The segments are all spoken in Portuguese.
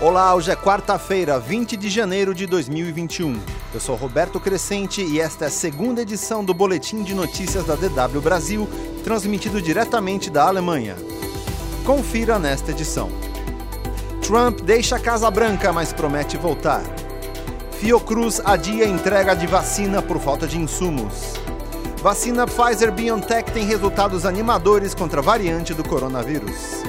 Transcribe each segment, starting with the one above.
Olá, hoje é quarta-feira, 20 de janeiro de 2021. Eu sou Roberto Crescente e esta é a segunda edição do Boletim de Notícias da DW Brasil, transmitido diretamente da Alemanha. Confira nesta edição. Trump deixa a Casa Branca, mas promete voltar. Fiocruz adia a entrega de vacina por falta de insumos. Vacina Pfizer-BioNTech tem resultados animadores contra a variante do coronavírus.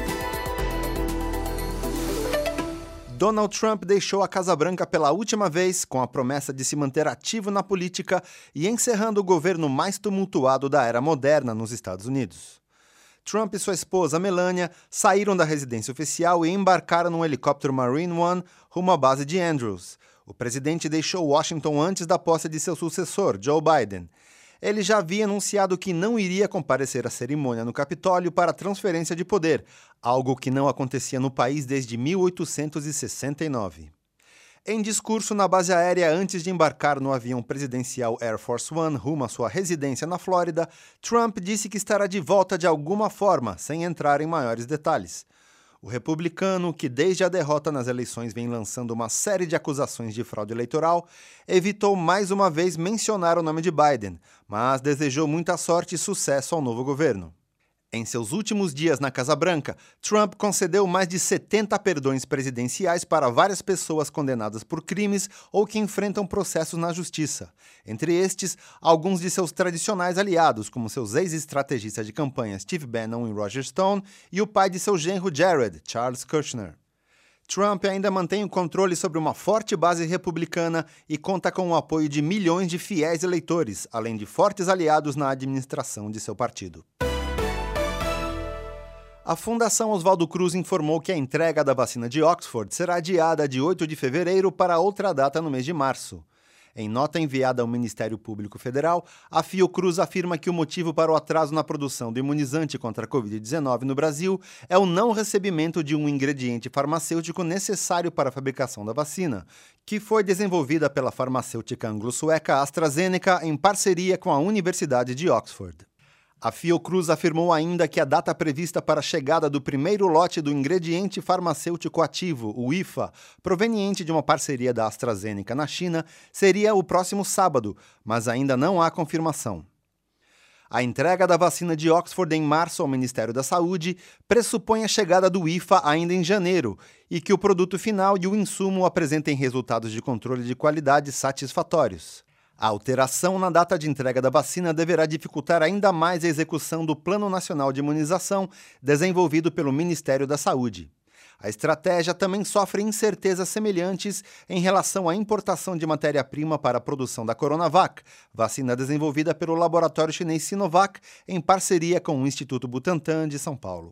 Donald Trump deixou a Casa Branca pela última vez com a promessa de se manter ativo na política e encerrando o governo mais tumultuado da era moderna nos Estados Unidos. Trump e sua esposa Melania saíram da residência oficial e embarcaram num helicóptero Marine One rumo à base de Andrews. O presidente deixou Washington antes da posse de seu sucessor, Joe Biden. Ele já havia anunciado que não iria comparecer à cerimônia no Capitólio para transferência de poder, algo que não acontecia no país desde 1869. Em discurso na base aérea antes de embarcar no avião presidencial Air Force One rumo à sua residência na Flórida, Trump disse que estará de volta de alguma forma, sem entrar em maiores detalhes. O republicano, que desde a derrota nas eleições vem lançando uma série de acusações de fraude eleitoral, evitou mais uma vez mencionar o nome de Biden, mas desejou muita sorte e sucesso ao novo governo. Em seus últimos dias na Casa Branca, Trump concedeu mais de 70 perdões presidenciais para várias pessoas condenadas por crimes ou que enfrentam processos na justiça. Entre estes, alguns de seus tradicionais aliados, como seus ex-estrategistas de campanha Steve Bannon e Roger Stone, e o pai de seu genro Jared, Charles Kushner. Trump ainda mantém o controle sobre uma forte base republicana e conta com o apoio de milhões de fiéis eleitores, além de fortes aliados na administração de seu partido. A Fundação Oswaldo Cruz informou que a entrega da vacina de Oxford será adiada de 8 de fevereiro para outra data no mês de março. Em nota enviada ao Ministério Público Federal, a Fiocruz afirma que o motivo para o atraso na produção do imunizante contra a Covid-19 no Brasil é o não recebimento de um ingrediente farmacêutico necessário para a fabricação da vacina, que foi desenvolvida pela farmacêutica anglo-sueca AstraZeneca em parceria com a Universidade de Oxford. A Fiocruz afirmou ainda que a data prevista para a chegada do primeiro lote do ingrediente farmacêutico ativo, o IFA, proveniente de uma parceria da AstraZeneca na China, seria o próximo sábado, mas ainda não há confirmação. A entrega da vacina de Oxford em março ao Ministério da Saúde pressupõe a chegada do IFA ainda em janeiro e que o produto final e o insumo apresentem resultados de controle de qualidade satisfatórios. A alteração na data de entrega da vacina deverá dificultar ainda mais a execução do Plano Nacional de Imunização desenvolvido pelo Ministério da Saúde. A estratégia também sofre incertezas semelhantes em relação à importação de matéria-prima para a produção da Coronavac, vacina desenvolvida pelo laboratório chinês Sinovac em parceria com o Instituto Butantan de São Paulo.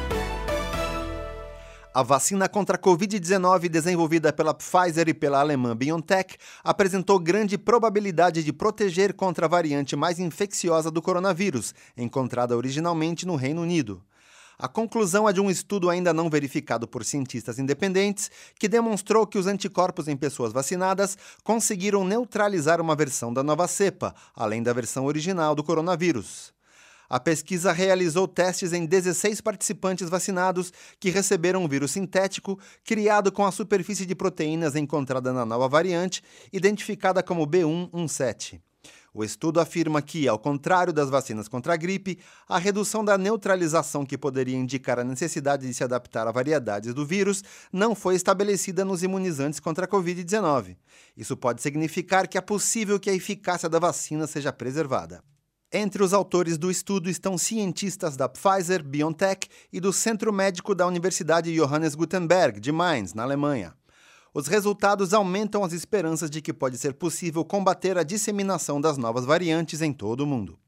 A vacina contra a Covid-19 desenvolvida pela Pfizer e pela alemã BioNTech apresentou grande probabilidade de proteger contra a variante mais infecciosa do coronavírus, encontrada originalmente no Reino Unido. A conclusão é de um estudo ainda não verificado por cientistas independentes que demonstrou que os anticorpos em pessoas vacinadas conseguiram neutralizar uma versão da nova cepa, além da versão original do coronavírus. A pesquisa realizou testes em 16 participantes vacinados que receberam um vírus sintético criado com a superfície de proteínas encontrada na nova variante, identificada como B117. O estudo afirma que, ao contrário das vacinas contra a gripe, a redução da neutralização que poderia indicar a necessidade de se adaptar a variedades do vírus não foi estabelecida nos imunizantes contra a Covid-19. Isso pode significar que é possível que a eficácia da vacina seja preservada. Entre os autores do estudo estão cientistas da Pfizer, BioNTech e do Centro Médico da Universidade Johannes Gutenberg, de Mainz, na Alemanha. Os resultados aumentam as esperanças de que pode ser possível combater a disseminação das novas variantes em todo o mundo.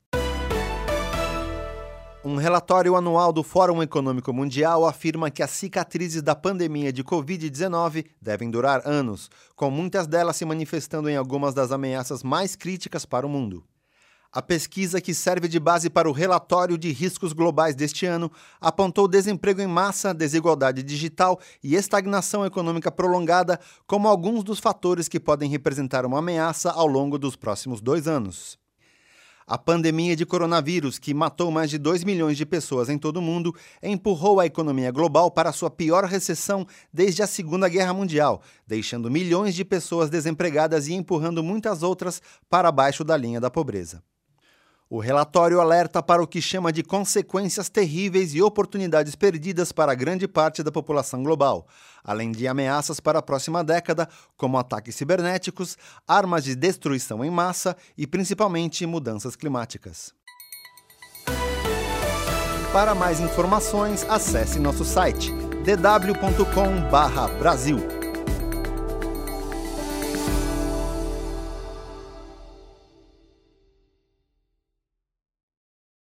Um relatório anual do Fórum Econômico Mundial afirma que as cicatrizes da pandemia de Covid-19 devem durar anos, com muitas delas se manifestando em algumas das ameaças mais críticas para o mundo. A pesquisa, que serve de base para o relatório de riscos globais deste ano, apontou desemprego em massa, desigualdade digital e estagnação econômica prolongada como alguns dos fatores que podem representar uma ameaça ao longo dos próximos 2 anos. A pandemia de coronavírus, que matou mais de 2 milhões de pessoas em todo o mundo, empurrou a economia global para sua pior recessão desde a Segunda Guerra Mundial, deixando milhões de pessoas desempregadas e empurrando muitas outras para baixo da linha da pobreza. O relatório alerta para o que chama de consequências terríveis e oportunidades perdidas para grande parte da população global, além de ameaças para a próxima década, como ataques cibernéticos, armas de destruição em massa e, principalmente, mudanças climáticas. Para mais informações, acesse nosso site dw.com/Brasil.